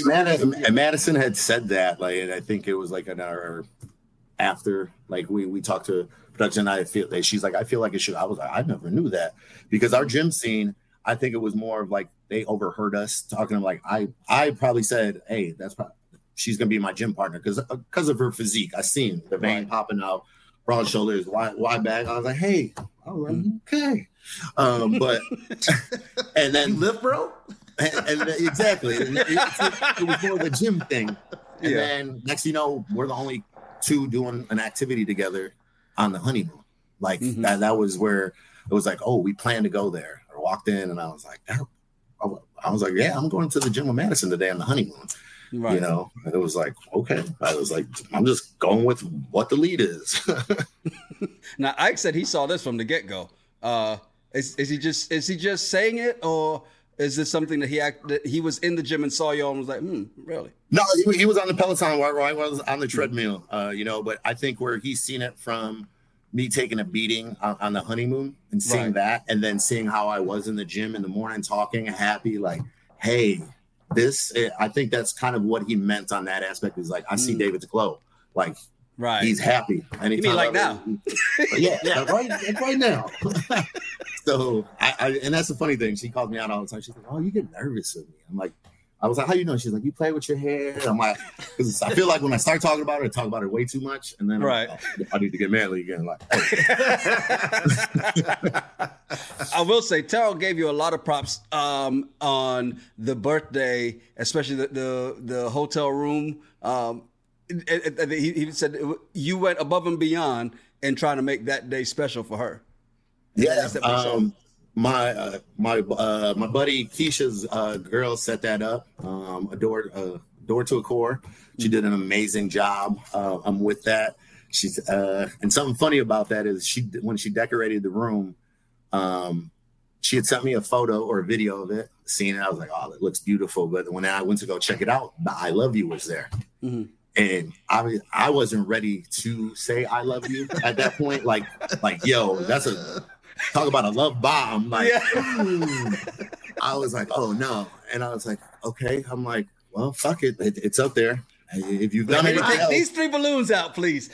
Madison had said that, like, and I think it was like an hour after, like we talked to production, I feel like it should. I was like, I never knew that, because our gym scene, I think it was more of like they overheard us talking. Like I probably said, "Hey, she's gonna be my gym partner because of her physique." I seen the vein popping out, broad shoulders, wide back. I was like, "Hey, all right, okay." But and then you lift, bro. And exactly, it was more of a gym thing. And then next, we're the only two doing an activity together on the honeymoon. Like that was where it was like, oh, we plan to go there. I walked in and I was like, yeah, I'm going to the gym with Madison today on the honeymoon. Right. And it was like, okay. I was like, I'm just going with what the lead is. Now, Ike said he saw this from the get-go. Is he just saying it, or is this something that he was in the gym and saw y'all and was like, really? No, he was on the Peloton while I was on the treadmill, but I think where he's seen it from me taking a beating on the honeymoon and seeing that, and then seeing how I was in the gym in the morning, talking happy, like, hey, I think that's kind of what he meant on that aspect, is like, I see David's glow. Like, he's happy. You mean like now? Right now. So and that's the funny thing. She calls me out all the time. She's like, oh, you get nervous with me. I'm like, I was like, how you know? She's like, you play with your hair. I'm like, because I feel like when I start talking about it, I talk about it way too much. And then I'm like, I need to get manly again. Like, I will say, Terrell gave you a lot of props on the birthday, especially the hotel room. He said you went above and beyond in trying to make that day special for her. Yeah. My buddy Keisha's girl set that up. A door to a core. She did an amazing job. I'm with that. She's and something funny about that is when she decorated the room, she had sent me a photo or a video of it. Seeing it, I was like, oh, it looks beautiful. But when I went to go check it out, the I love you was there. Mm-hmm. And I wasn't ready to say I love you at that point. Like, yo, that's talk about a love bomb. Like, I was like, oh no. And I was like, okay. I'm like, well, fuck it. It's up there. If you've done anything else. These 3 balloons out, please.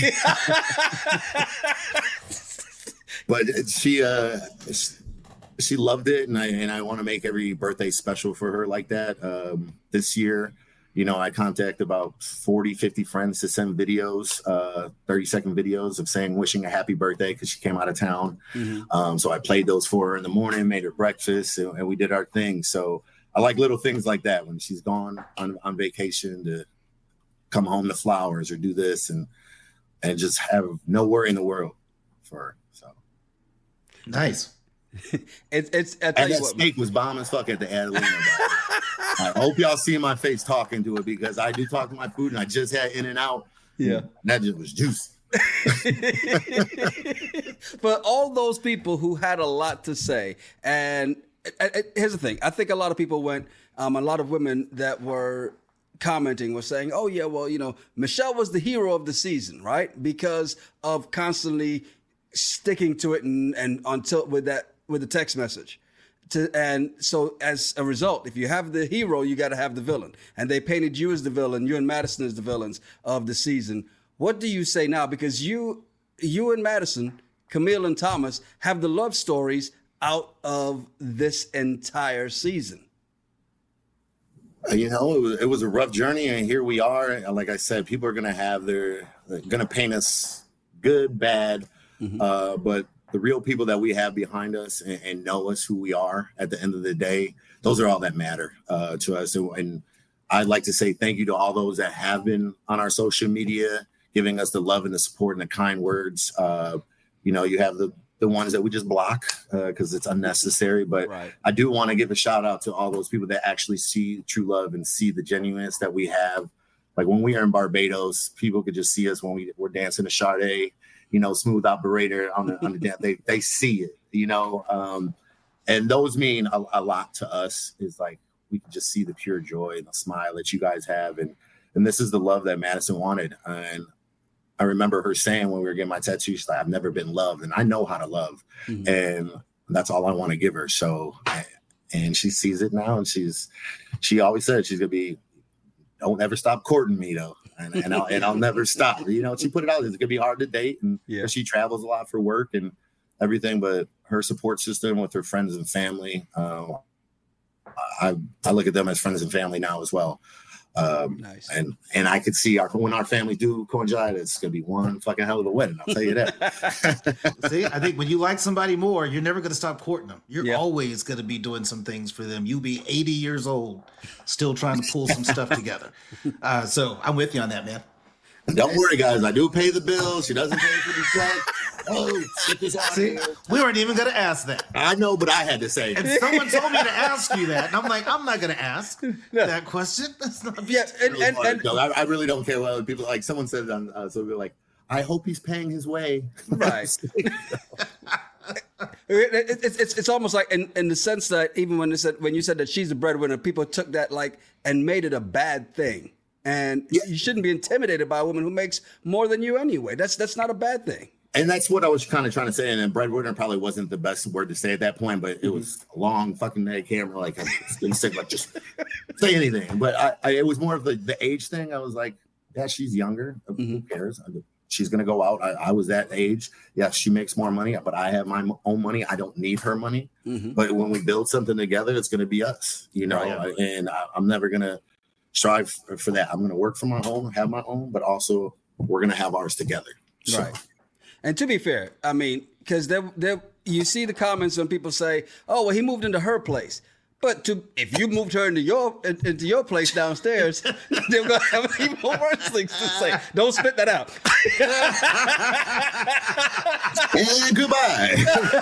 But she loved it. And I want to make every birthday special for her like that. This year, I contact about 40, 50 friends to send videos, 30-second videos of wishing a happy birthday because she came out of town. Mm-hmm. So I played those for her in the morning, made her breakfast, and we did our thing. So I like little things like that when she's gone on vacation, to come home to flowers or do this and just have no worry in the world for her. So nice. It's and that steak was bomb as fuck at the Adelina. I hope y'all see my face talking to it, because I do talk to my food, and I just had In-N-Out. Yeah, and that just was juicy. For all those people who had a lot to say, and here's the thing: I think a lot of people went. A lot of women that were commenting were saying, "Oh yeah, well, Michelle was the hero of the season, right? Because of constantly sticking to it and until with the text message. And so as a result, if you have the hero, you got to have the villain. And they painted you as the villain, you and Madison as the villains of the season. What do you say now? Because you and Madison, Camille and Thomas, have the love stories out of this entire season. You know, it was a rough journey, and here we are. And like I said, people are they're going to paint us good, bad, but the real people that we have behind us and know us, who we are at the end of the day, those are all that matter to us. And I'd like to say thank you to all those that have been on our social media, giving us the love and the support and the kind words. You know, you have the ones that we just block because it's unnecessary. But right. I do want to give a shout out to all those people that actually see true love and see the genuineness that we have. Like when we are in Barbados, people could just see us when we're dancing to Sade, you know, smooth operator on the dance. They see it, you know, and those mean a lot to us. Is like we can just see the pure joy and the smile that you guys have, and this is the love that Madison wanted. And I remember her saying when we were getting my tattoo, she's like, "I've never been loved, and I know how to love, and that's all I want to give her." So, and she sees it now, and she always said she's gonna be, "Don't ever stop courting me, though." And I'll never stop. You know, she put it out. It's gonna be hard to date, and she travels a lot for work and everything. But her support system with her friends and family, I look at them as friends and family now as well. Nice. And I could see when our families do coincide, it's gonna be one fucking hell of a wedding. I'll tell you that. See, I think when you like somebody more, you're never gonna stop courting them. You're always gonna be doing some things for them. You'll be 80 years old, still trying to pull some stuff together. So I'm with you on that, man. Don't worry, guys. I do pay the bills. She doesn't pay for the truck. Oh, get this out of here. We weren't even going to ask that. I know, but I had to say it. And someone told me to ask you that. And I'm like, I'm not going to ask that question. That's not I really don't care what people like. Someone said it on, so they're like, I hope he's paying his way. Right. It's almost like in the sense that even when you said that she's the breadwinner, people took that like and made it a bad thing. And you shouldn't be intimidated by a woman who makes more than you anyway. That's not a bad thing. And that's what I was kind of trying to say. And then breadwinner probably wasn't the best word to say at that point, but it was a long fucking day camera. Like, I'm sick, like, just say anything. But it was more of the age thing. I was like, yeah, she's younger. Who cares? She's going to go out. I was that age. Yeah, she makes more money, but I have my own money. I don't need her money. But when we build something together, it's going to be us, you know, and I'm never going to strive for that. I'm going to work for my own, have my own, but also we're going to have ours together. So. Right. And to be fair, I mean, because you see the comments when people say, "Oh, well, he moved into her place." But if you moved her into your place downstairs, they're going to have even worse things to say. Don't spit that out. And goodbye.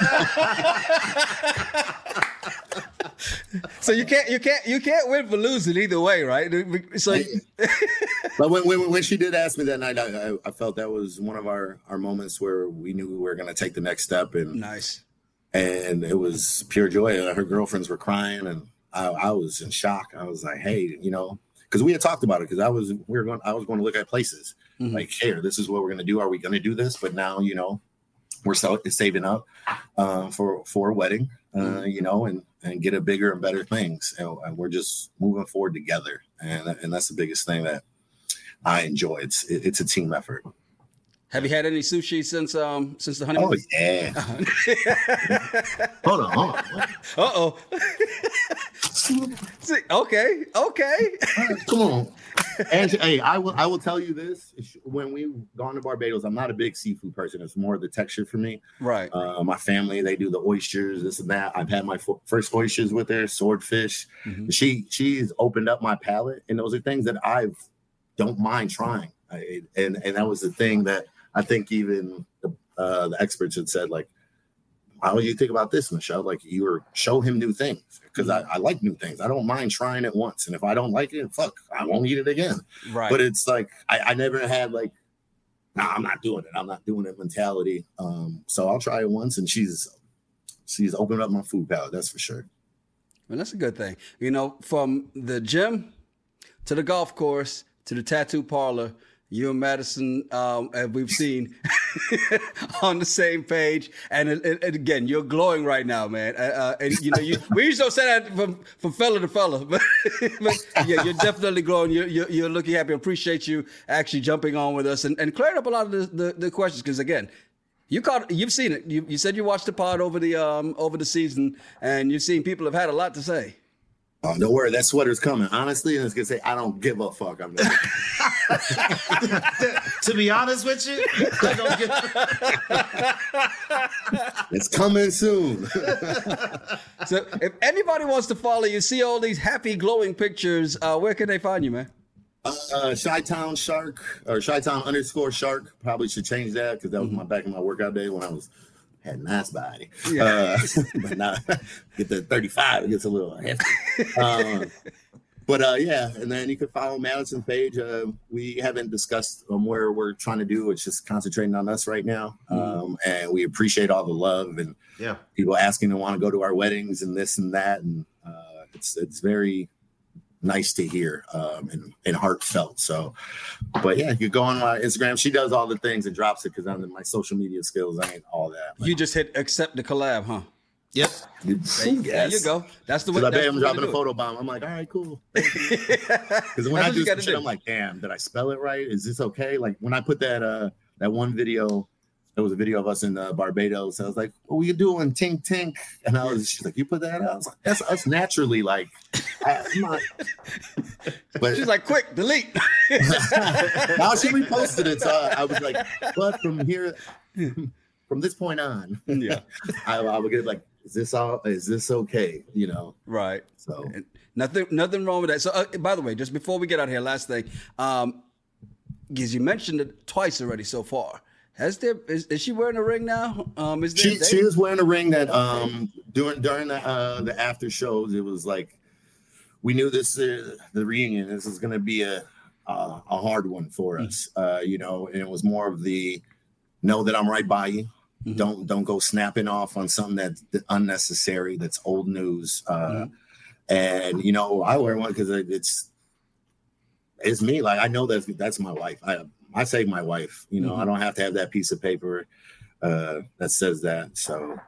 So you can't win for losing either way, right? So, but when she did ask me that night, I felt that was one of our moments where we knew we were going to take the next step. And nice. And it was pure joy. Her girlfriends were crying, and I was in shock. I was like, "Hey, you know," because we had talked about it. Because I was going to look at places like, "Hey, this is what we're going to do. Are we going to do this?" But now, you know, we're saving up for a wedding, you know, and get a bigger and better things. And we're just moving forward together, and that's the biggest thing that I enjoy. It's a team effort. Have you had any sushi since the honeymoon? Oh yeah. Hold on. Uh-oh. Okay. Come on. And hey, I will tell you this. When we've gone to Barbados, I'm not a big seafood person. It's more the texture for me. Right. My family, they do the oysters, this and that. I've had my first oysters with her, swordfish. She's opened up my palate, and those are things that I don't mind trying. And that was the thing that I think even the experts had said, like, how do you think about this, Michelle? Like, show him new things, because I like new things. I don't mind trying it once. And if I don't like it, fuck, I won't eat it again. Right. But it's like, I never had like, nah, I'm not doing it. I'm not doing it mentality. So I'll try it once, and she's opened up my food palate. That's for sure. Well, that's a good thing. You know, from the gym to the golf course to the tattoo parlor, you and Madison, as we've seen, on the same page. And again, you're glowing right now, man. And we used to say that from fella to fella, but yeah, you're definitely glowing. You're looking happy. I appreciate you actually jumping on with us and clearing up a lot of the questions. Because again, you've seen it. You said you watched the pod over the season, and you've seen people have had a lot to say. Oh, don't worry, that sweater's coming. Honestly, I was gonna say I don't give a fuck. I'm not. To be honest with you, I don't give. It's coming soon. So, if anybody wants to follow you, see all these happy, glowing pictures, where can they find you, man? Chi-Town Shark or Chi-Town _Shark. Probably should change that because that was back in my workout day when I had a nice body. Yeah. But now get to 35, it gets a little hefty. Yeah, and then you can follow Madison's page. We haven't discussed where we're trying to do. It's just concentrating on us right now. And we appreciate all the love and people asking to want to go to our weddings and this and that. And it's very nice to hear and heartfelt. So, but yeah, you go on my Instagram. She does all the things and drops it because my social media skills, I ain't all that. You just hit accept the collab, huh? Yep. There you go. That's the way. I bet I'm dropping a photo bomb. I'm like, all right, cool. Because when I do some shit, I'm like, damn, did I spell it right? Is this okay? Like when I put that one video. There was a video of us in Barbados. I was like, "What are you doing, tink tink?" And she's like, "You put that out?" I was like, "That's us naturally." Like, I'm not. But she's like, "Quick, delete." Now she reposted it, so I was like, "But from this point on, I would get like, is this okay?" You know, right? So nothing wrong with that. So, by the way, just before we get out of here, last thing, because you mentioned it twice already so far. Is she wearing a ring now? She is wearing a ring that during the after shows, it was like we knew the reunion. This is going to be a hard one for us, and it was more of the know that I'm right by you. Mm-hmm. Don't go snapping off on something that's unnecessary. That's old news. And I wear one because it's me. Like I know that's my wife. I save my wife, I don't have to have that piece of paper that says that. So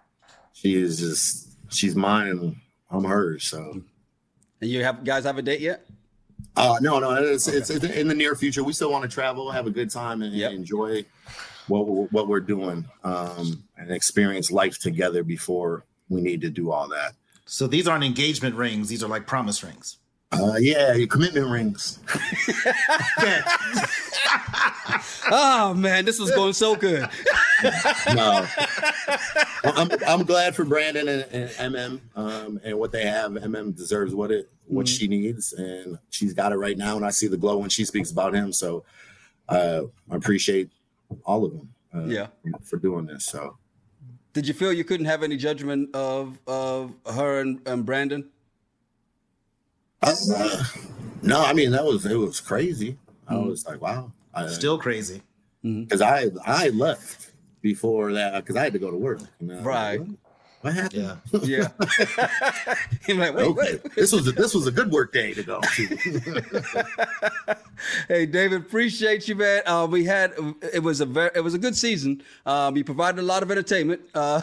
she's mine and I'm hers. So, and you guys have a date yet? No, it's in the near future. We still want to travel, have a good time, and enjoy what we're doing, and experience life together before we need to do all that. So these aren't engagement rings; these are like promise rings. Your commitment rings. Oh man, this was going so good. No, I'm glad for Brandon and MM and what they have. MM deserves what she needs, and she's got it right now. And I see the glow when she speaks about him. So I appreciate all of them. For doing this. So, did you feel you couldn't have any judgment of her and Brandon? No, I mean it was crazy. I was like, wow, still crazy. Because I left before that because I had to go to work. Right. Like, what happened? Yeah. You're like, wait. This was a good work day to go to. Hey, David, appreciate you, man. It was a good season. You provided a lot of entertainment.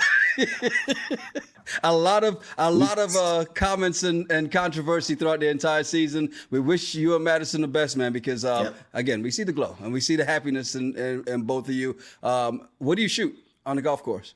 A lot of comments and controversy throughout the entire season. We wish you and Madison the best, man, because again, we see the glow and we see the happiness in both of you. What do you shoot on the golf course?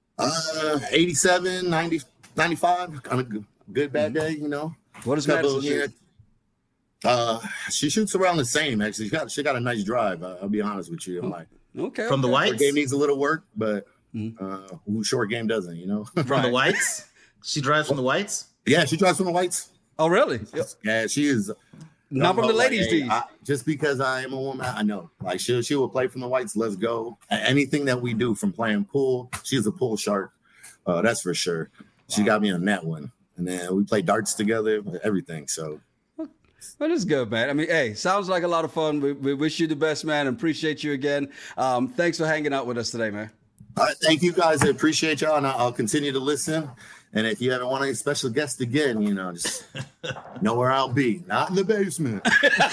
87, 90, 95, kind of good bad day, What does Madison shoot? She shoots around the same, actually. She got a nice drive. I'll be honest with you. I'm like, okay. From the whites? Her game needs a little work, but short game doesn't, From the whites? She drives from the whites? Yeah, she drives from the whites. Oh, really? Yeah, she is. Not from the ladies' team. Just because I am a woman, I know. Like she will play from the whites. Let's go. Anything that we do from playing pool, she's a pool shark. That's for sure. She got me on that one, and then we play darts together. Everything. So. Well, that's good, man. I mean, hey, sounds like a lot of fun. We wish you the best, man, and appreciate you again. Thanks for hanging out with us today, man. All right, thank you guys. I appreciate y'all, and I'll continue to listen. And if you ever want any special guest again, just know where I'll be. Not in the basement.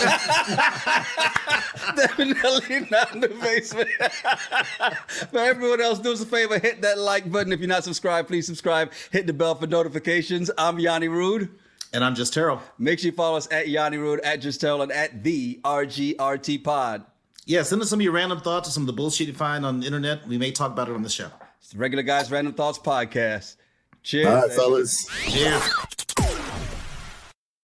Definitely not in the basement. For everyone else, do us a favor, hit that like button. If you're not subscribed, please subscribe. Hit the bell for notifications. I'm Yanni Rude. And I'm Just Terrell. Make sure you follow us at Yanni Rude, at Just Terrell, and at the RGRT Pod. Yeah, send us some of your random thoughts or some of the bullshit you find on the internet. We may talk about it on the show. It's the Regular Guys Random Thoughts Podcast. Cheers. All right, fellas. Cheers.